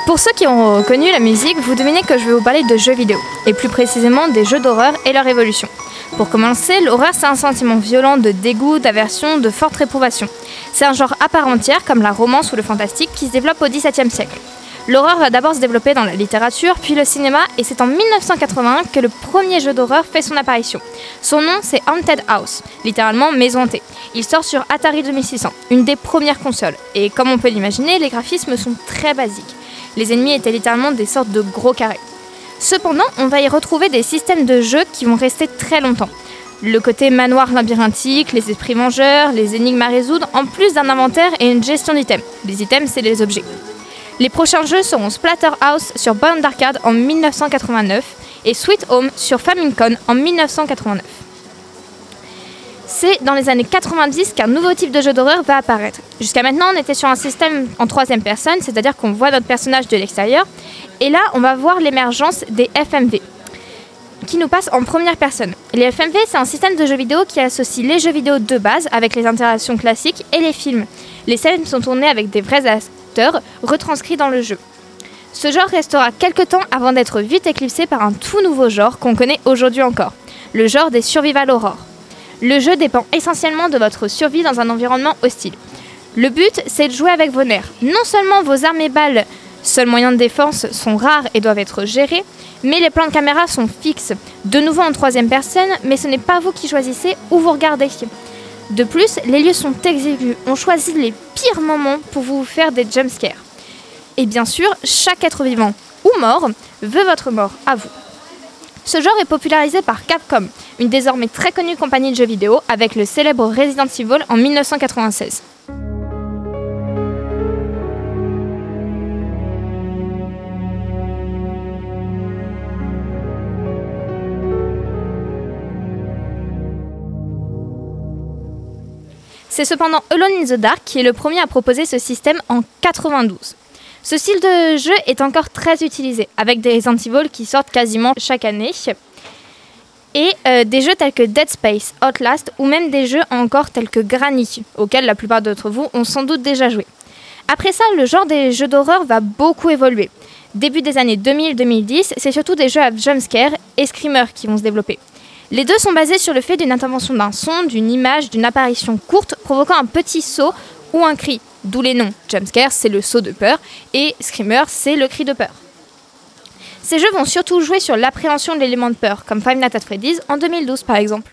Pour ceux qui ont reconnu la musique, vous devinez que je vais vous parler de jeux vidéo, et plus précisément des jeux d'horreur et leur évolution. Pour commencer, l'horreur c'est un sentiment violent de dégoût, d'aversion, de forte réprobation. C'est un genre à part entière, comme la romance ou le fantastique, qui se développe au XVIIe siècle. L'horreur va d'abord se développer dans la littérature, puis le cinéma, et c'est en 1981 que le premier jeu d'horreur fait son apparition. Son nom, c'est Haunted House, littéralement maison hantée. Il sort sur Atari 2600, une des premières consoles. Et comme on peut l'imaginer, les graphismes sont très basiques. Les ennemis étaient littéralement des sortes de gros carrés. Cependant, on va y retrouver des systèmes de jeu qui vont rester très longtemps. Le côté manoir labyrinthique, les esprits vengeurs, les énigmes à résoudre, en plus d'un inventaire et une gestion d'items. Les items, c'est les objets. Les prochains jeux seront Splatterhouse sur bande d'arcade en 1989 et Sweet Home sur Famicom en 1989. C'est dans les années 90 qu'un nouveau type de jeu d'horreur va apparaître. Jusqu'à maintenant, on était sur un système en troisième personne, c'est-à-dire qu'on voit notre personnage de l'extérieur. Et là, on va voir l'émergence des FMV, qui nous passent en première personne. Les FMV, c'est un système de jeux vidéo qui associe les jeux vidéo de base avec les interactions classiques et les films. Les scènes sont tournées avec des vrais acteurs retranscrits dans le jeu. Ce genre restera quelques temps avant d'être vite éclipsé par un tout nouveau genre qu'on connaît aujourd'hui encore, le genre des survival horror. Le jeu dépend essentiellement de votre survie dans un environnement hostile. Le but, c'est de jouer avec vos nerfs. Non seulement vos armes et balles, seuls moyens de défense, sont rares et doivent être gérés, mais les plans de caméra sont fixes, de nouveau en troisième personne, mais ce n'est pas vous qui choisissez où vous regardez. De plus, les lieux sont exigus, on choisit les pires moments pour vous faire des jumpscares. Et bien sûr, chaque être vivant ou mort veut votre mort à vous. Ce genre est popularisé par Capcom, une désormais très connue compagnie de jeux vidéo, avec le célèbre Resident Evil en 1996. C'est cependant Alone in the Dark qui est le premier à proposer ce système en 92. Ce style de jeu est encore très utilisé, avec des Resident Evil qui sortent quasiment chaque année, et des jeux tels que Dead Space, Outlast, ou même des jeux encore tels que Granny, auxquels la plupart d'entre vous ont sans doute déjà joué. Après ça, le genre des jeux d'horreur va beaucoup évoluer. Début des années 2000-2010, c'est surtout des jeux à jumpscare et screamer qui vont se développer. Les deux sont basés sur le fait d'une intervention d'un son, d'une image, d'une apparition courte provoquant un petit saut ou un cri, d'où les noms. Jumpscare, c'est le saut de peur, et Screamer, c'est le cri de peur. Ces jeux vont surtout jouer sur l'appréhension de l'élément de peur, comme Five Nights at Freddy's en 2012 par exemple.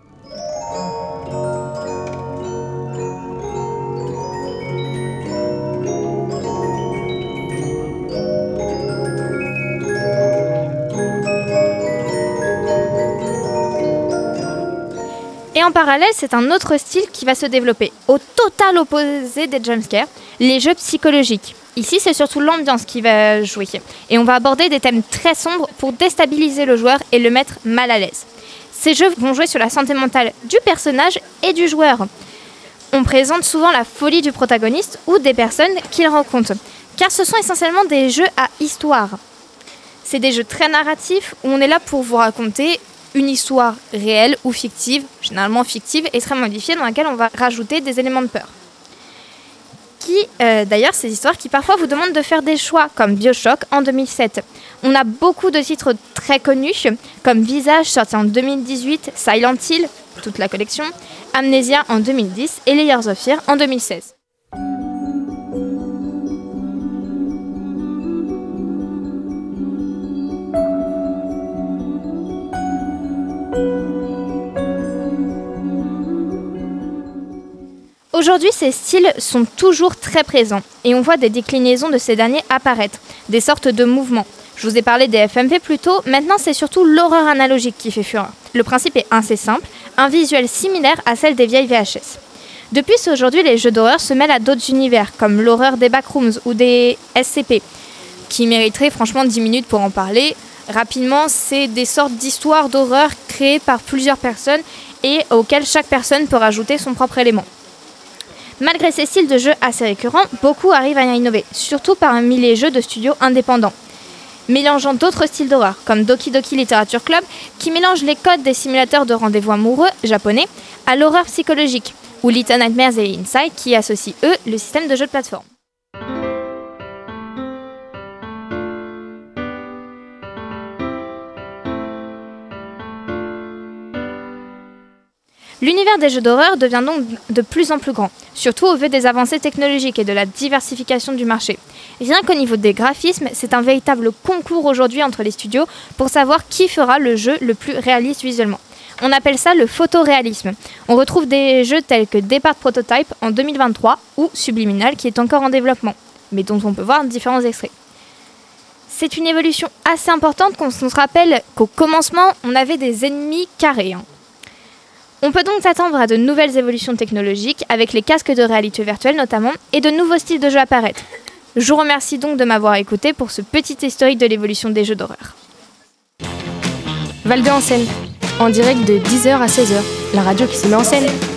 Et en parallèle, c'est un autre style qui va se développer, au total opposé des jumpscares, les jeux psychologiques. Ici, c'est surtout l'ambiance qui va jouer. Et on va aborder des thèmes très sombres pour déstabiliser le joueur et le mettre mal à l'aise. Ces jeux vont jouer sur la santé mentale du personnage et du joueur. On présente souvent la folie du protagoniste ou des personnes qu'il rencontre, car ce sont essentiellement des jeux à histoire. C'est des jeux très narratifs où on est là pour vous raconter une histoire réelle ou fictive, généralement fictive et très modifiée, dans laquelle on va rajouter des éléments de peur. D'ailleurs, ces histoires qui parfois vous demandent de faire des choix, comme BioShock en 2007. On a beaucoup de titres très connus, comme Visage, sorti en 2018, Silent Hill, toute la collection, Amnesia en 2010 et Layers of Fear en 2016. Aujourd'hui, ces styles sont toujours très présents et on voit des déclinaisons de ces derniers apparaître, des sortes de mouvements. Je vous ai parlé des FMV plus tôt, maintenant c'est surtout l'horreur analogique qui fait fureur. Le principe est assez simple, un visuel similaire à celle des vieilles VHS. Depuis aujourd'hui, les jeux d'horreur se mêlent à d'autres univers, comme l'horreur des backrooms ou des SCP, qui mériteraient franchement 10 minutes pour en parler. Rapidement, c'est des sortes d'histoires d'horreur créées par plusieurs personnes et auxquelles chaque personne peut rajouter son propre élément. Malgré ces styles de jeux assez récurrents, beaucoup arrivent à innover, surtout parmi les jeux de studios indépendants, mélangeant d'autres styles d'horreur, comme Doki Doki Literature Club, qui mélange les codes des simulateurs de rendez-vous amoureux japonais à l'horreur psychologique, ou Little Nightmares et Inside, qui associent eux le système de jeu de plateforme. L'univers des jeux d'horreur devient donc de plus en plus grand, surtout au vu des avancées technologiques et de la diversification du marché. Rien qu'au niveau des graphismes, c'est un véritable concours aujourd'hui entre les studios pour savoir qui fera le jeu le plus réaliste visuellement. On appelle ça le photoréalisme. On retrouve des jeux tels que Depart Prototype en 2023 ou Subliminal qui est encore en développement, mais dont on peut voir différents extraits. C'est une évolution assez importante quand on se rappelle qu'au commencement, on avait des ennemis carrés. On peut donc s'attendre à de nouvelles évolutions technologiques, avec les casques de réalité virtuelle notamment, et de nouveaux styles de jeux apparaître. Je vous remercie donc de m'avoir écouté pour ce petit historique de l'évolution des jeux d'horreur. Val 2 en scène, en direct de 10h à 16h, la radio qui se met en scène.